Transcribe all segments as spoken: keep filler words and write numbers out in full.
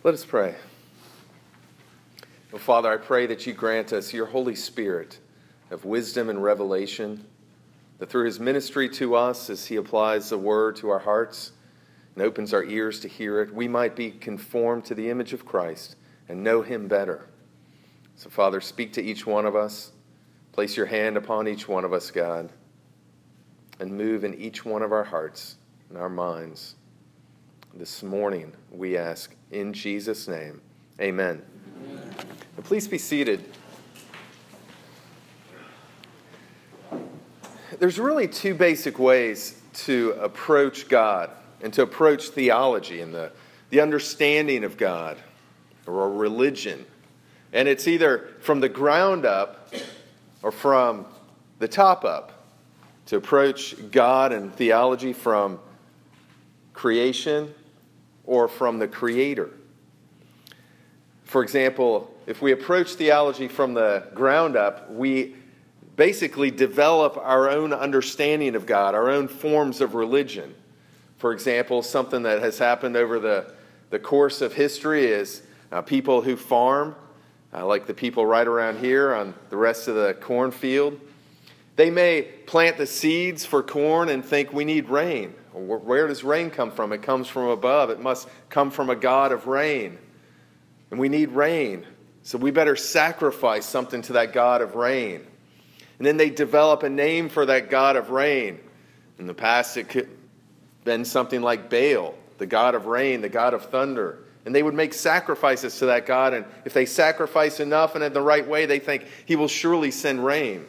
Let us pray. Oh, Father, I pray that you grant us your Holy Spirit of wisdom and revelation, that through his ministry to us, as he applies the word to our hearts and opens our ears to hear it, we might be conformed to the image of Christ and know him better. So, Father, speak to each one of us. Place your hand upon each one of us, God, and move in each one of our hearts and our minds. This morning, we ask in Jesus' name, amen. Amen. Please be seated. There's really two basic ways to approach God and to approach theology and the, the understanding of God or religion. And it's either from the ground up or from the top up to approach God and theology from creation or from the Creator. For example, if we approach theology from the ground up, we basically develop our own understanding of God, our own forms of religion. For example, something that has happened over the, the course of history is uh, people who farm, uh, like the people right around here on the rest of the cornfield. They may plant the seeds for corn and think we need rain. Where does rain come from? It comes from above. It must come from a God of rain. And we need rain. So we better sacrifice something to that God of rain. And then they develop a name for that God of rain. In the past, it could have been something like Baal, the God of rain, the God of thunder. And they would make sacrifices to that God. And if they sacrifice enough and in the right way, they think he will surely send rain.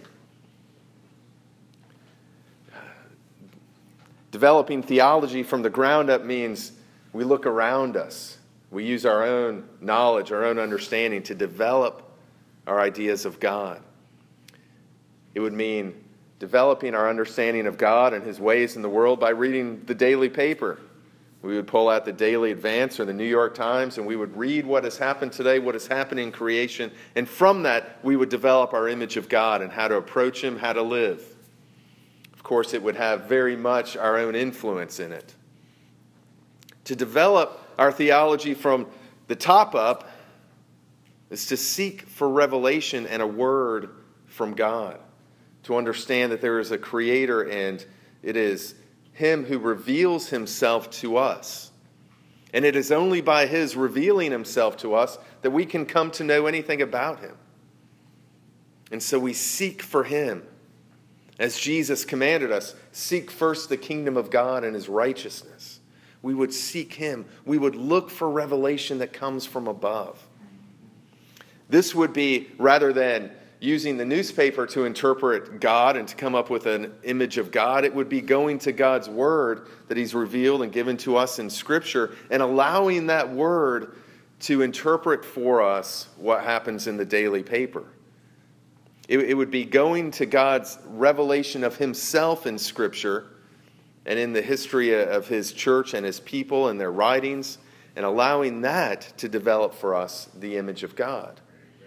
Developing theology from the ground up means we look around us. We use our own knowledge, our own understanding to develop our ideas of God. It would mean developing our understanding of God and his ways in the world by reading the daily paper. We would pull out the Daily Advance or the New York Times and we would read what has happened today, what is happening in creation. And from that, we would develop our image of God and how to approach him, how to live. Of course, it would have very much our own influence in it. To develop our theology from the top up is to seek for revelation and a word from God. To understand that there is a creator and it is him who reveals himself to us. And it is only by his revealing himself to us that we can come to know anything about him. And so we seek for him. As Jesus commanded us, seek first the kingdom of God and his righteousness. We would seek him. We would look for revelation that comes from above. This would be, rather than using the newspaper to interpret God and to come up with an image of God, it would be going to God's word that he's revealed and given to us in Scripture and allowing that word to interpret for us what happens in the daily paper. It, it would be going to God's revelation of himself in Scripture and in the history of his church and his people and their writings, and allowing that to develop for us the image of God.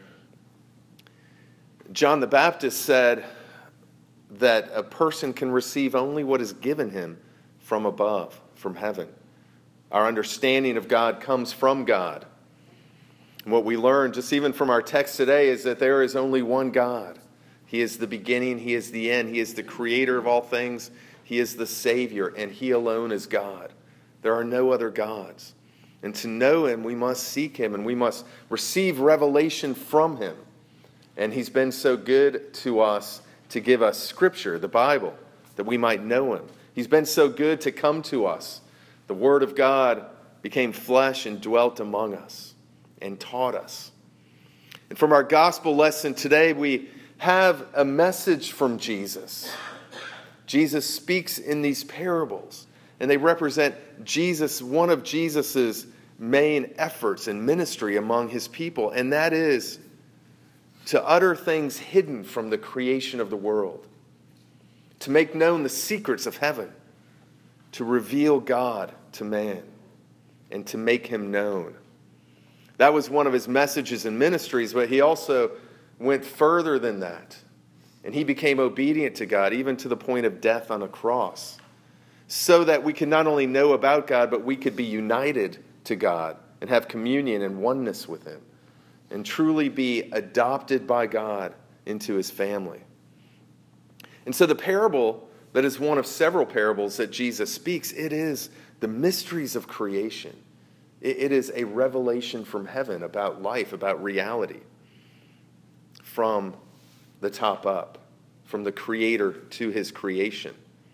John the Baptist said that a person can receive only what is given him from above, from heaven. Our understanding of God comes from God. And what we learn, just even from our text today, is that there is only one God. He is the beginning, he is the end, he is the creator of all things, he is the Savior, and he alone is God. There are no other gods. And to know him, we must seek him, and we must receive revelation from him. And he's been so good to us to give us Scripture, the Bible, that we might know him. He's been so good to come to us. The Word of God became flesh and dwelt among us and taught us. And from our gospel lesson today, we have a message from Jesus. Jesus speaks in these parables, and they represent Jesus, one of Jesus's main efforts in ministry among his people, and that is to utter things hidden from the creation of the world, to make known the secrets of heaven, to reveal God to man, and to make him known. That was one of his messages and ministries, but he also went further than that. And he became obedient to God, even to the point of death on a cross, so that we could not only know about God, but we could be united to God and have communion and oneness with him and truly be adopted by God into his family. And so the parable that is one of several parables that Jesus speaks, it is the mysteries of creation. It is a revelation from heaven about life, about reality, from the top up, from the Creator to his creation.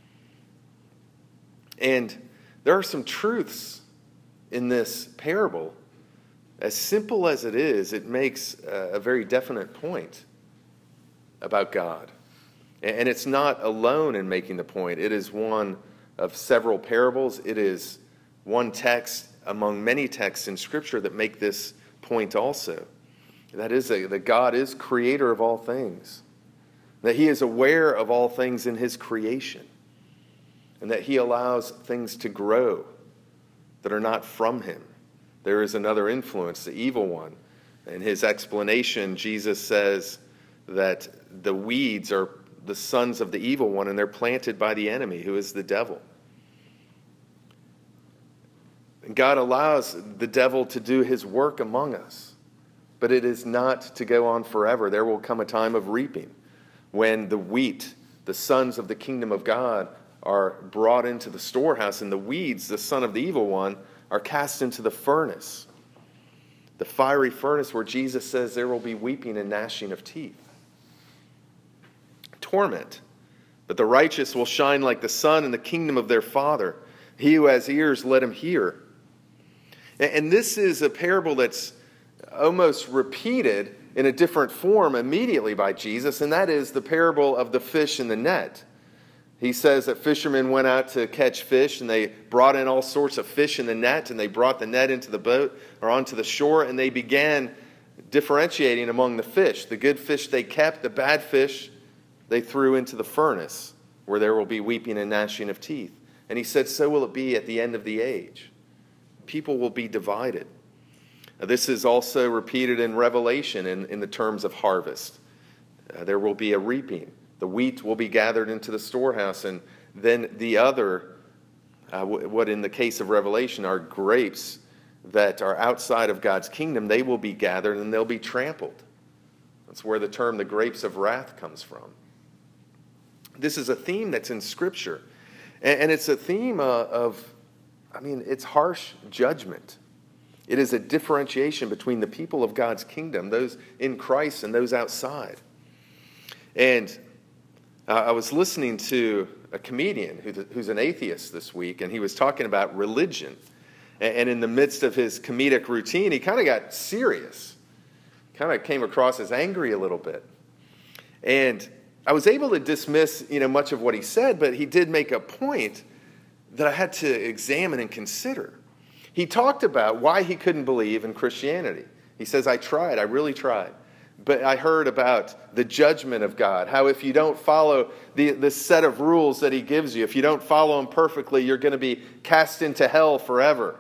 And there are some truths in this parable. As simple as it is, it makes a very definite point about God. And it's not alone in making the point. It is one of several parables. It is one text among many texts in Scripture that make this point also. That is, a, that God is creator of all things. That he is aware of all things in his creation. And that he allows things to grow that are not from him. There is another influence, the evil one. In his explanation, Jesus says that the weeds are the sons of the evil one, and they're planted by the enemy, who is the devil. And God allows the devil to do his work among us, but it is not to go on forever. There will come a time of reaping when the wheat, the sons of the kingdom of God, are brought into the storehouse, and the weeds, the son of the evil one, are cast into the furnace, the fiery furnace where Jesus says there will be weeping and gnashing of teeth. Torment. But the righteous will shine like the sun in the kingdom of their Father. He who has ears, let him hear. And this is a parable that's almost repeated in a different form immediately by Jesus, and that is the parable of the fish in the net. He says that fishermen went out to catch fish, and they brought in all sorts of fish in the net, and they brought the net into the boat or onto the shore, and they began differentiating among the fish. The good fish they kept, the bad fish they threw into the furnace, where there will be weeping and gnashing of teeth. And he said, so will it be at the end of the age. People will be divided. Now, this is also repeated in Revelation in, in the terms of harvest. Uh, there will be a reaping. The wheat will be gathered into the storehouse, and then the other, uh, what in the case of Revelation are grapes that are outside of God's kingdom, they will be gathered and they'll be trampled. That's where the term the grapes of wrath comes from. This is a theme that's in Scripture, and, and it's a theme uh, of, I mean, it's harsh judgment. It is a differentiation between the people of God's kingdom, those in Christ and those outside. And uh, I was listening to a comedian who, who's an atheist this week, and he was talking about religion. And, and in the midst of his comedic routine, he kind of got serious. Kind of came across as angry a little bit. And I was able to dismiss, you know, much of what he said, but he did make a point that I had to examine and consider. He talked about why he couldn't believe in Christianity. He says, I tried, I really tried. But I heard about the judgment of God, how if you don't follow the, the set of rules that he gives you, if you don't follow them perfectly, you're going to be cast into hell forever.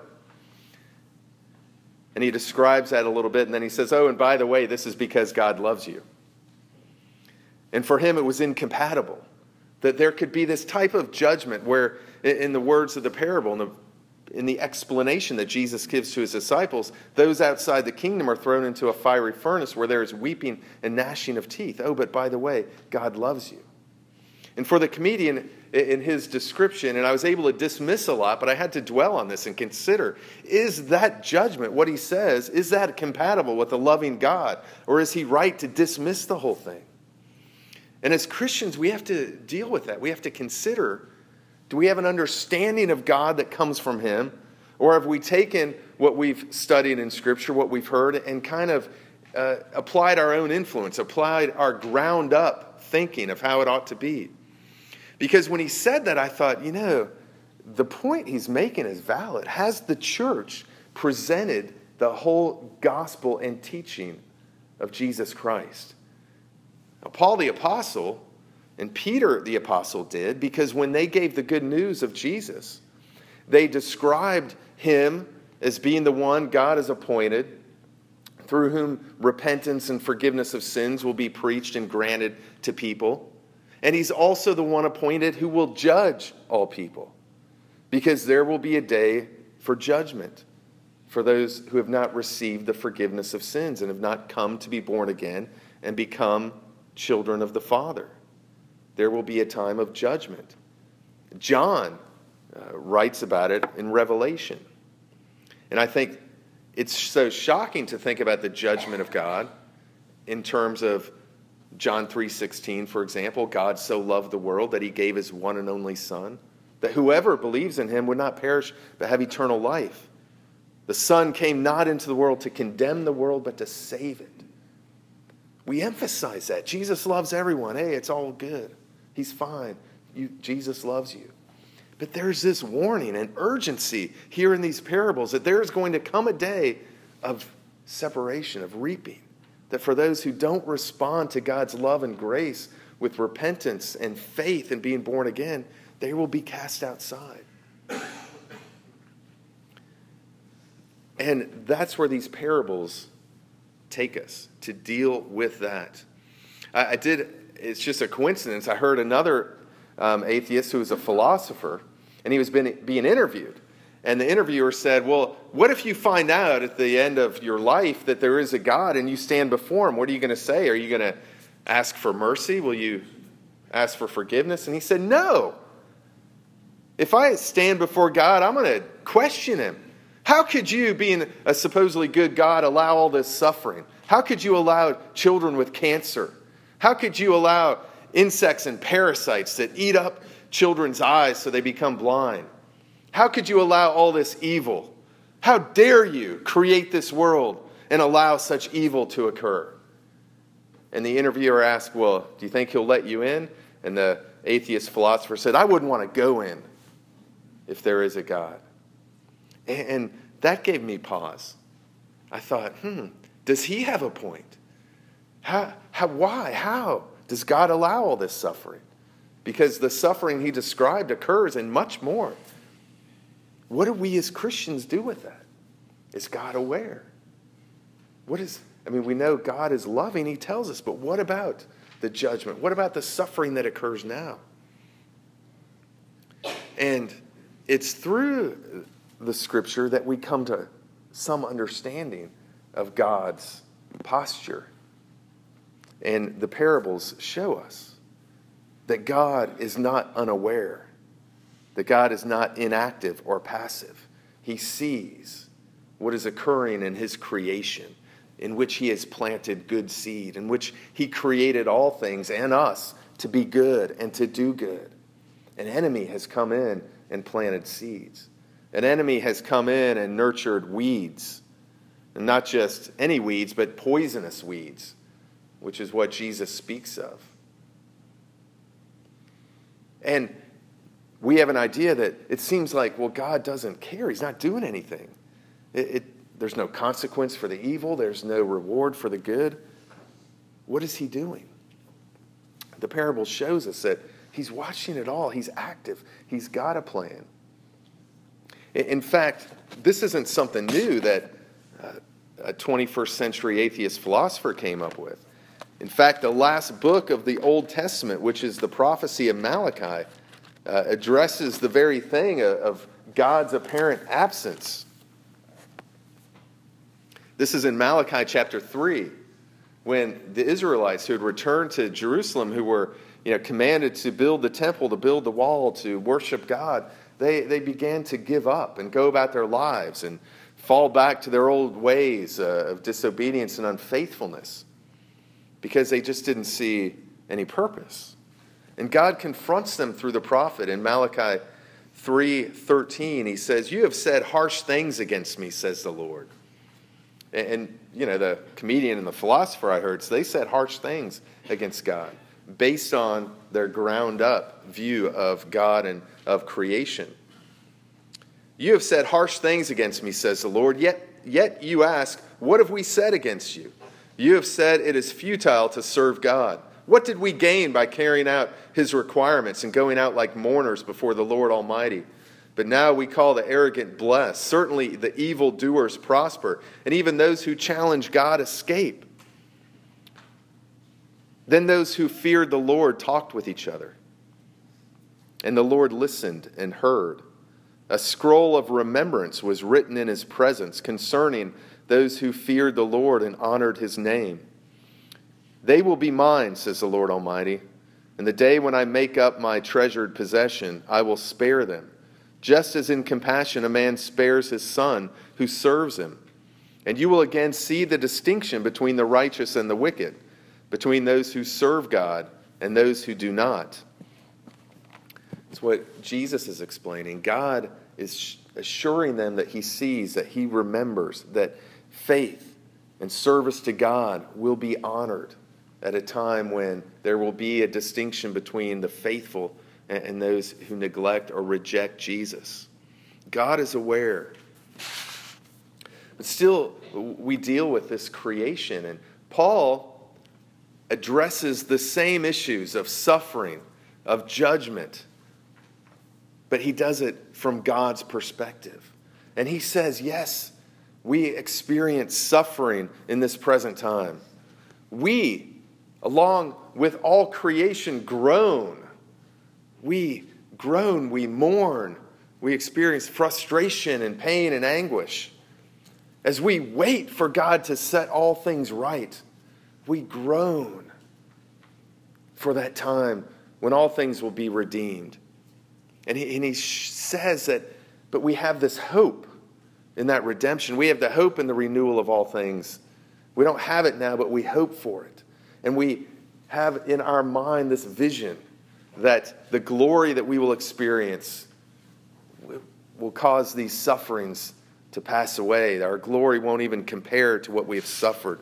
And he describes that a little bit, and then he says, oh, and by the way, this is because God loves you. And for him, it was incompatible that there could be this type of judgment where, in the words of the parable, in the, in the explanation that Jesus gives to his disciples, those outside the kingdom are thrown into a fiery furnace where there is weeping and gnashing of teeth. Oh, but by the way, God loves you. And for the comedian, in his description, and I was able to dismiss a lot, but I had to dwell on this and consider, is that judgment, what he says, is that compatible with a loving God? Or is he right to dismiss the whole thing? And as Christians, we have to deal with that. We have to consider, do we have an understanding of God that comes from him? Or have we taken what we've studied in Scripture, what we've heard, and kind of uh, applied our own influence, applied our ground up thinking of how it ought to be? Because when he said that, I thought, you know, the point he's making is valid. Has the church presented the whole gospel and teaching of Jesus Christ? Now, Paul the Apostle and Peter the Apostle did, because when they gave the good news of Jesus, they described him as being the one God has appointed, through whom repentance and forgiveness of sins will be preached and granted to people. And he's also the one appointed who will judge all people, because there will be a day for judgment, for those who have not received the forgiveness of sins and have not come to be born again and become children of the Father. There will be a time of judgment. John uh, writes about it in Revelation. And I think it's so shocking to think about the judgment of God in terms of John three sixteen, for example. God so loved the world that he gave his one and only Son, that whoever believes in him would not perish but have eternal life. The Son came not into the world to condemn the world, but to save it. We emphasize that. Jesus loves everyone. Hey, it's all good. He's fine. You, Jesus loves you. But there's this warning and urgency here in these parables that there is going to come a day of separation, of reaping. That for those who don't respond to God's love and grace with repentance and faith and being born again, they will be cast outside. And that's where these parables take us, to deal with that. I, I did, it's just a coincidence, I heard another um, atheist who was a philosopher, and he was been, being interviewed. And the interviewer said, well, what if you find out at the end of your life that there is a God and you stand before him? What are you going to say? Are you going to ask for mercy? Will you ask for forgiveness? And he said, no. If I stand before God, I'm going to question him. How could you, being a supposedly good God, allow all this suffering? How could you allow children with cancer? How could you allow insects and parasites that eat up children's eyes so they become blind? How could you allow all this evil? How dare you create this world and allow such evil to occur? And the interviewer asked, well, do you think he'll let you in? And the atheist philosopher said, I wouldn't want to go in if there is a God. And that gave me pause. I thought, hmm, does he have a point? How, how, why? How does God allow all this suffering? Because the suffering he described occurs and much more. What do we as Christians do with that? Is God aware? What is, I mean, we know God is loving, he tells us, but what about the judgment? What about the suffering that occurs now? And it's through the scripture that we come to some understanding of God's posture. And the parables show us that God is not unaware, that God is not inactive or passive. He sees what is occurring in his creation, in which he has planted good seed, in which he created all things and us to be good and to do good. An enemy has come in and planted seeds. An enemy has come in and nurtured weeds. And not just any weeds, but poisonous weeds, which is what Jesus speaks of. And we have an idea that it seems like, well, God doesn't care. He's not doing anything. It, it, there's no consequence for the evil. There's no reward for the good. What is he doing? The parable shows us that he's watching it all. He's active. He's got a plan. In fact, this isn't something new that uh, a twenty-first century atheist philosopher came up with. In fact, the last book of the Old Testament, which is the prophecy of Malachi, uh, addresses the very thing of, of God's apparent absence. This is in Malachi chapter three, when the Israelites who had returned to Jerusalem, who were you know, commanded to build the temple, to build the wall, to worship God, They, they began to give up and go about their lives and fall back to their old ways uh, of disobedience and unfaithfulness because they just didn't see any purpose. And God confronts them through the prophet in Malachi three thirteen. He says, you have said harsh things against me, says the Lord. And, and you know, the comedian and the philosopher I heard, so they said harsh things against God based on their ground up view of God and of creation. You have said harsh things against me, says the Lord, yet, yet you ask, what have we said against you? You have said it is futile to serve God. What did we gain by carrying out his requirements and going out like mourners before the Lord Almighty? But now we call the arrogant blessed. Certainly the evildoers prosper, and even those who challenge God escape. Then those who feared the Lord talked with each other. And the Lord listened and heard. A scroll of remembrance was written in his presence concerning those who feared the Lord and honored his name. They will be mine, says the Lord Almighty. And the day when I make up my treasured possession, I will spare them, just as in compassion a man spares his son who serves him. And you will again see the distinction between the righteous and the wicked, between those who serve God and those who do not. It's what Jesus is explaining. God is assuring them that he sees, that he remembers, that faith and service to God will be honored at a time when there will be a distinction between the faithful and those who neglect or reject Jesus. God is aware. But still, we deal with this creation. And Paul addresses the same issues of suffering, of judgment, but he does it from God's perspective. And he says, yes, we experience suffering in this present time. We, along with all creation, groan. We groan, we mourn, we experience frustration and pain and anguish. As we wait for God to set all things right, we groan for that time when all things will be redeemed. And he, and he says that, but we have this hope in that redemption. We have the hope in the renewal of all things. We don't have it now, but we hope for it. And we have in our mind this vision that the glory that we will experience will cause these sufferings to pass away. Our glory won't even compare to what we have suffered.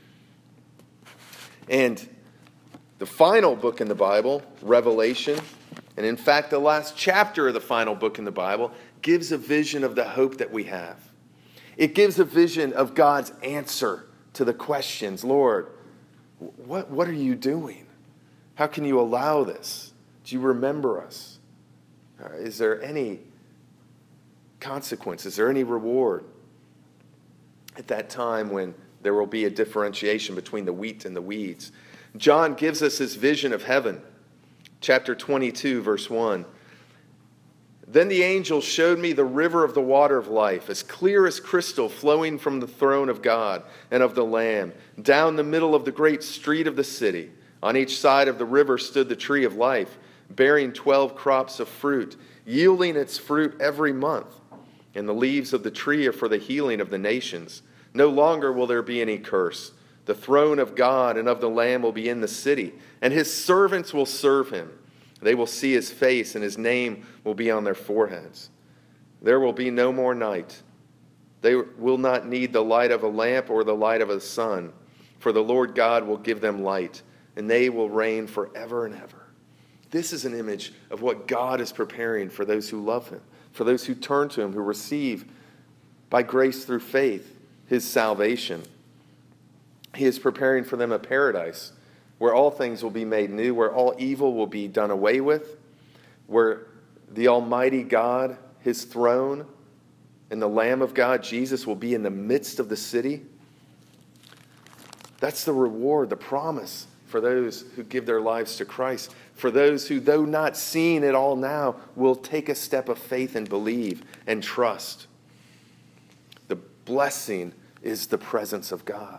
And the final book in the Bible, Revelation, and in fact the last chapter of the final book in the Bible, gives a vision of the hope that we have. It gives a vision of God's answer to the questions. Lord, what, what are you doing? How can you allow this? Do you remember us? Is there any consequence? Is there any reward at that time when there will be a differentiation between the wheat and the weeds? John gives us his vision of heaven. Chapter twenty-two, verse one. Then the angel showed me the river of the water of life, as clear as crystal, flowing from the throne of God and of the Lamb, down the middle of the great street of the city. On each side of the river stood the tree of life, bearing twelve crops of fruit, yielding its fruit every month. And the leaves of the tree are for the healing of the nations. No longer will there be any curse. The throne of God and of the Lamb will be in the city, and his servants will serve him. They will see his face, and his name will be on their foreheads. There will be no more night. They will not need the light of a lamp or the light of a sun, for the Lord God will give them light, and they will reign forever and ever. This is an image of what God is preparing for those who love him, for those who turn to him, who receive by grace through faith his salvation. He is preparing for them a paradise where all things will be made new, where all evil will be done away with, where the Almighty God, his throne, and the Lamb of God, Jesus, will be in the midst of the city. That's the reward, the promise for those who give their lives to Christ, for those who, though not seeing it all now, will take a step of faith and believe and trust. The blessing is the presence of God.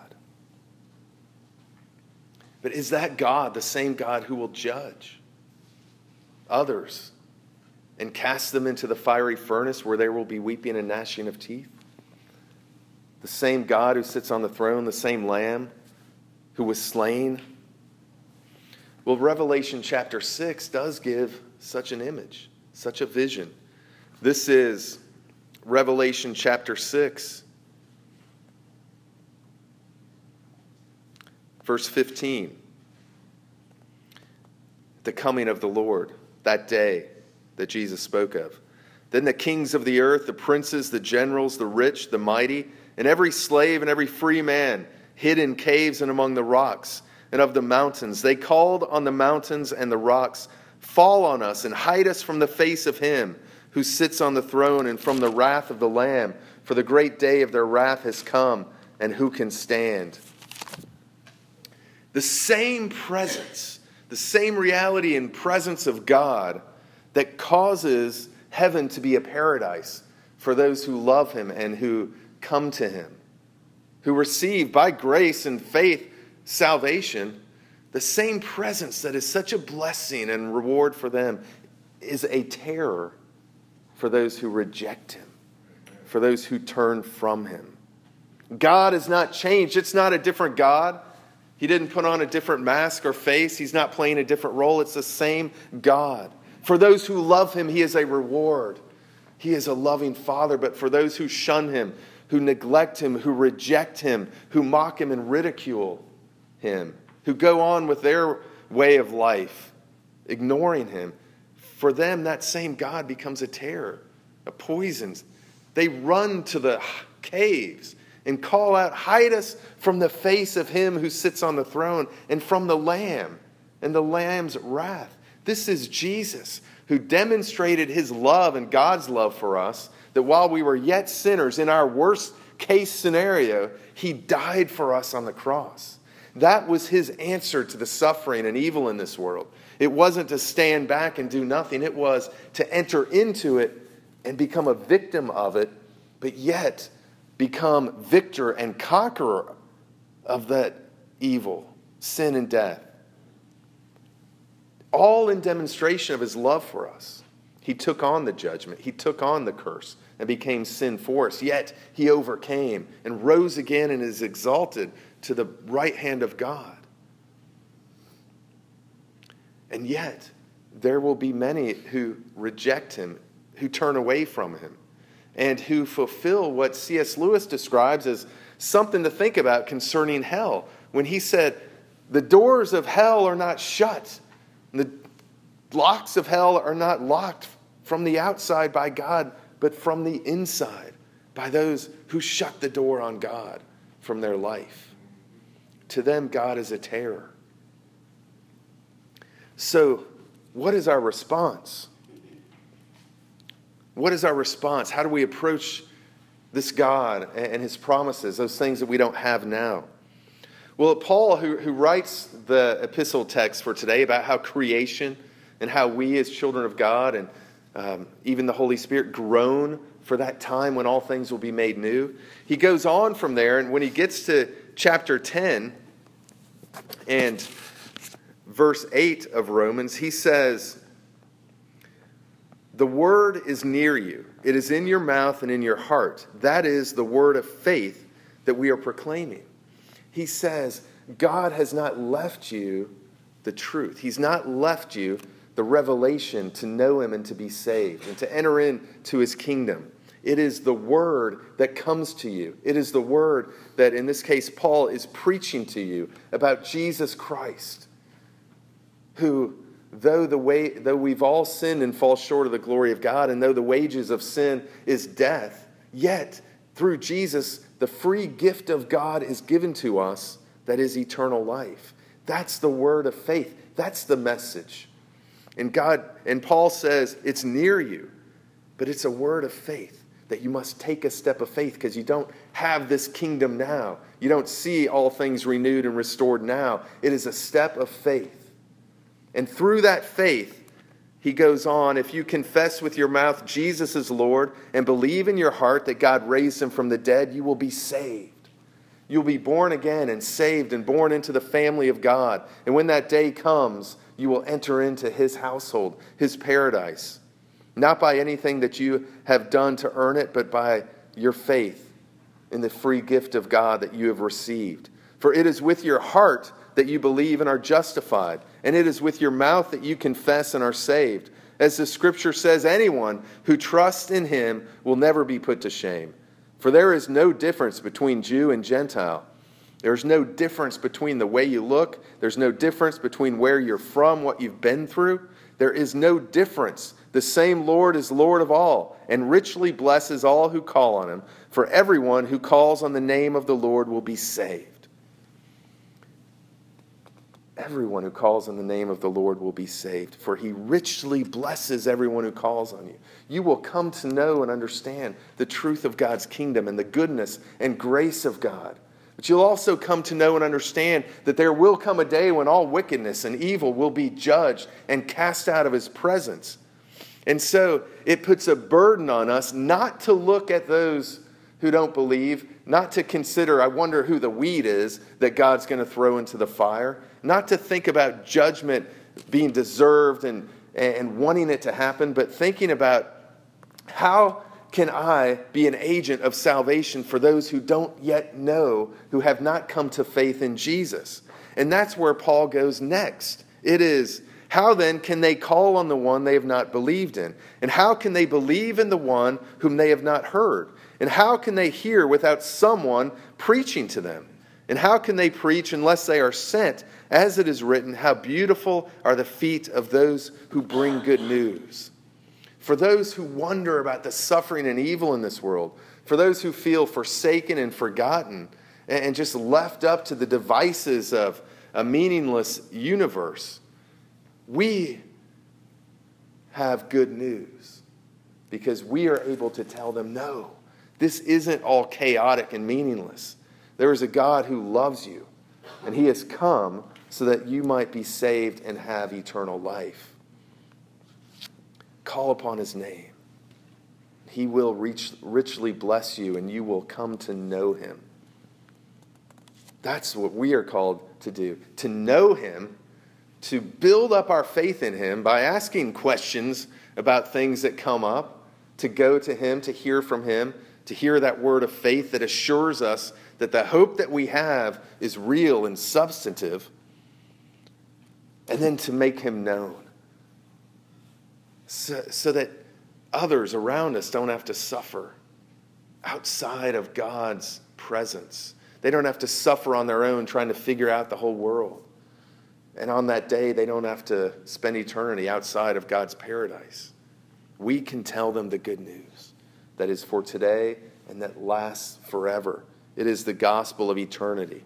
But is that God the same God who will judge others and cast them into the fiery furnace where there will be weeping and gnashing of teeth? The same God who sits on the throne, the same Lamb who was slain? Well, Revelation chapter six does give such an image, such a vision. This is Revelation chapter six. Verse fifteen, the coming of the Lord, that day that Jesus spoke of. Then the kings of the earth, the princes, the generals, the rich, the mighty, and every slave and every free man hid in caves and among the rocks and of the mountains. They called on the mountains and the rocks, fall on us and hide us from the face of him who sits on the throne and from the wrath of the Lamb. For the great day of their wrath has come, and who can stand? The same presence, the same reality and presence of God that causes heaven to be a paradise for those who love him and who come to him, who receive by grace and faith salvation. The same presence that is such a blessing and reward for them is a terror for those who reject him, for those who turn from him. God has not changed. It's not a different God. He didn't put on a different mask or face. He's not playing a different role. It's the same God. For those who love him, he is a reward. He is a loving Father. But for those who shun him, who neglect him, who reject him, who mock him and ridicule him, who go on with their way of life, ignoring him, for them that same God becomes a terror, a poison. They run to the caves and call out, hide us from the face of him who sits on the throne and from the Lamb and the Lamb's wrath. This is Jesus, who demonstrated his love and God's love for us, that while we were yet sinners, in our worst case scenario, he died for us on the cross. That was his answer to the suffering and evil in this world. It wasn't to stand back and do nothing. It was to enter into it and become a victim of it, but yet become victor and conqueror of that evil, sin and death. All in demonstration of his love for us. He took on the judgment. He took on the curse and became sin for us. Yet he overcame and rose again and is exalted to the right hand of God. And yet there will be many who reject him, who turn away from him, and who fulfill what C S Lewis describes as something to think about concerning hell, when he said, the doors of hell are not shut. The locks of hell are not locked from the outside by God, but from the inside by those who shut the door on God from their life. To them, God is a terror. So, what is our response? What is our response? How do we approach this God and his promises, those things that we don't have now? Well, Paul, who, who writes the epistle text for today about how creation and how we as children of God and um, even the Holy Spirit groan for that time when all things will be made new, he goes on from there, and when he gets to chapter ten and verse eight of Romans, he says, the word is near you. It is in your mouth and in your heart. That is the word of faith that we are proclaiming. He says, God has not left you the truth. He's not left you the revelation to know him and to be saved and to enter into his kingdom. It is the word that comes to you. It is the word that, in this case, Paul is preaching to you about Jesus Christ, who, though the way, though we've all sinned and fall short of the glory of God, and though the wages of sin is death, yet through Jesus, the free gift of God is given to us, that is eternal life. That's the word of faith. That's the message. And God, and Paul says it's near you, but it's a word of faith that you must take a step of faith because you don't have this kingdom now. You don't see all things renewed and restored now. It is a step of faith. And through that faith, he goes on, if you confess with your mouth Jesus is Lord and believe in your heart that God raised him from the dead, you will be saved. You'll be born again and saved and born into the family of God. And when that day comes, you will enter into his household, his paradise. Not by anything that you have done to earn it, but by your faith in the free gift of God that you have received. For it is with your heart that you believe and are justified, and it is with your mouth that you confess and are saved. As the scripture says, anyone who trusts in him will never be put to shame. For there is no difference between Jew and Gentile. There's no difference between the way you look. There's no difference between where you're from, what you've been through. There is no difference. The same Lord is Lord of all, and richly blesses all who call on him. For everyone who calls on the name of the Lord will be saved. Everyone who calls on the name of the Lord will be saved, for he richly blesses everyone who calls on you. You will come to know and understand the truth of God's kingdom and the goodness and grace of God. But you'll also come to know and understand that there will come a day when all wickedness and evil will be judged and cast out of his presence. And so it puts a burden on us not to look at those who don't believe, not to consider, I wonder who the weed is that God's going to throw into the fire, not to think about judgment being deserved and, and wanting it to happen, but thinking about how can I be an agent of salvation for those who don't yet know, who have not come to faith in Jesus. And that's where Paul goes next. It is, how then can they call on the one they have not believed in? And how can they believe in the one whom they have not heard? And how can they hear without someone preaching to them? And how can they preach unless they are sent? As it is written, how beautiful are the feet of those who bring good news. For those who wonder about the suffering and evil in this world, for those who feel forsaken and forgotten, and just left up to the devices of a meaningless universe, we have good news because we are able to tell them, no, this isn't all chaotic and meaningless. There is a God who loves you, and he has come so that you might be saved and have eternal life. Call upon his name. He will reach, richly bless you, and you will come to know him. That's what we are called to do, to know him, to build up our faith in him by asking questions about things that come up, to go to him, to hear from him, to hear that word of faith that assures us that the hope that we have is real and substantive, and then to make him known so, so that others around us don't have to suffer outside of God's presence. They don't have to suffer on their own trying to figure out the whole world. And on that day, they don't have to spend eternity outside of God's paradise. We can tell them the good news that is for today and that lasts forever. It is the gospel of eternity.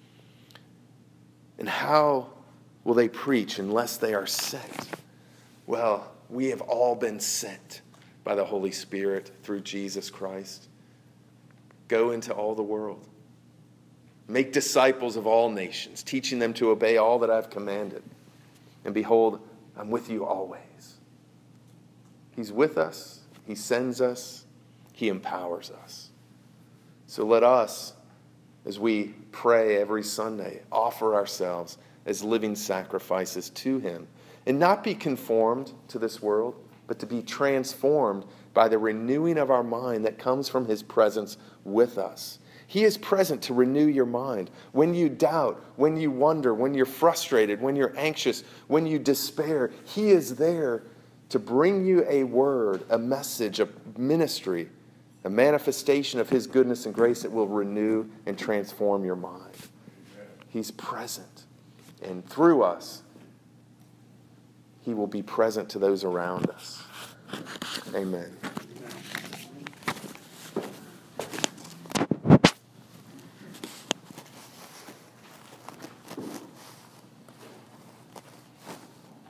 And how will they preach unless they are sent? Well, we have all been sent by the Holy Spirit through Jesus Christ. Go into all the world. Make disciples of all nations, teaching them to obey all that I've commanded. And behold, I'm with you always. He's with us. He sends us. He empowers us. So let us, as we pray every Sunday, offer ourselves as living sacrifices to him. And not be conformed to this world, but to be transformed by the renewing of our mind that comes from his presence with us. He is present to renew your mind. When you doubt, when you wonder, when you're frustrated, when you're anxious, when you despair, he is there to bring you a word, a message, a ministry, a manifestation of his goodness and grace that will renew and transform your mind. He's present. And through us, he will be present to those around us. Amen.